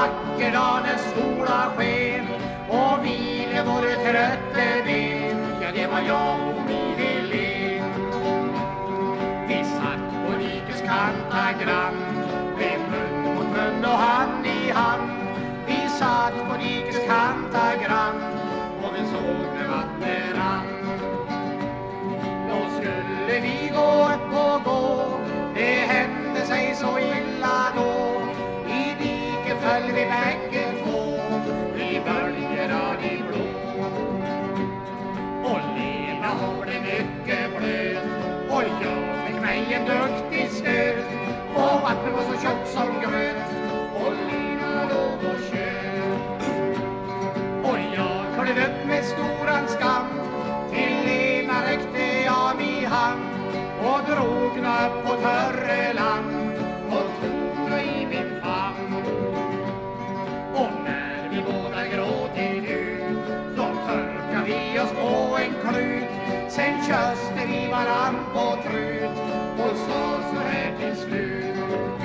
vacker danens sola sken och vile våra trötte ben. Ja, det var jag och min Helen. Vi satt på rikets kanta grann, med mun mot mun och hand i hand. Vi satt på rikets kanta grann och vi såg när vattnet rann. Då skulle vi gå upp och gå, det hände sig så illa då. I diket föll vi bägge två, i böljer av de blå. Och Lena har det mycket blöt, och jag fick mig en duktig stöt. Och vattnet var så tjockt som gröt, och Lena låg och tjöt. Och jag klev upp med storan skam, till Lena räckte jag min hand och drog upp på törre land och tog mig i min famn. Och när vi båda gråtit ut så törkade vi oss på en klut. Sen kysste vi varann på trut och sa så här till slut: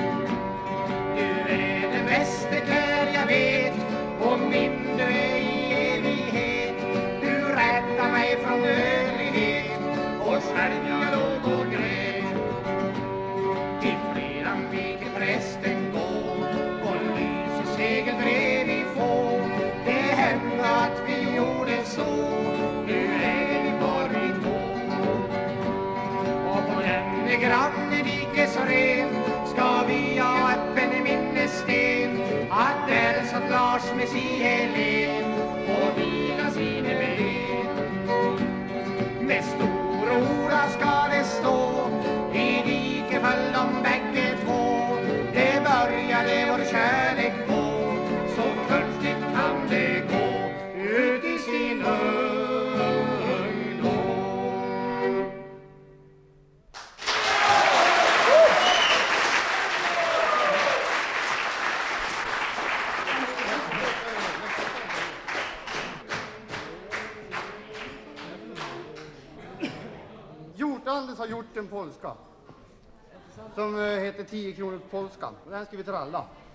du är det bästa kär jag vet, och min du är i evighet. Du räddar mig från dödlighet, och själv jag låg och grät. Till fredagen fick prästen gå, och lys och segelbrev vi få. Det hände att vi gjorde så, nu är vi bara vi två. Och på den grannen dikes ren ska vi ha öppen minnessten, att där satt Lars med si Helen och vila sina ben. Med stor ora ska det stå, i diket föll de bägge två. Det började vår kärlek på, så konstigt kan det gå ut i sin ungdom. Hjortanders har gjort en polska som heter 10 kronor på polskan. Och den ska vi tralla.